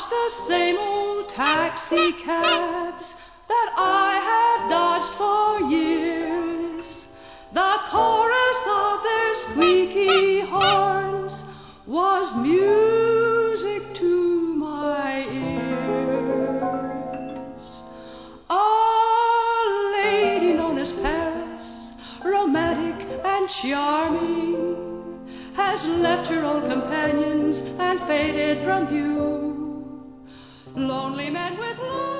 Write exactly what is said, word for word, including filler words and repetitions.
the same old taxi cabs that I have dodged for years. The chorus of their squeaky horns was music to my ears. A lady known as Paris, romantic and charming, has left her old companions and faded from view. Lonely men with love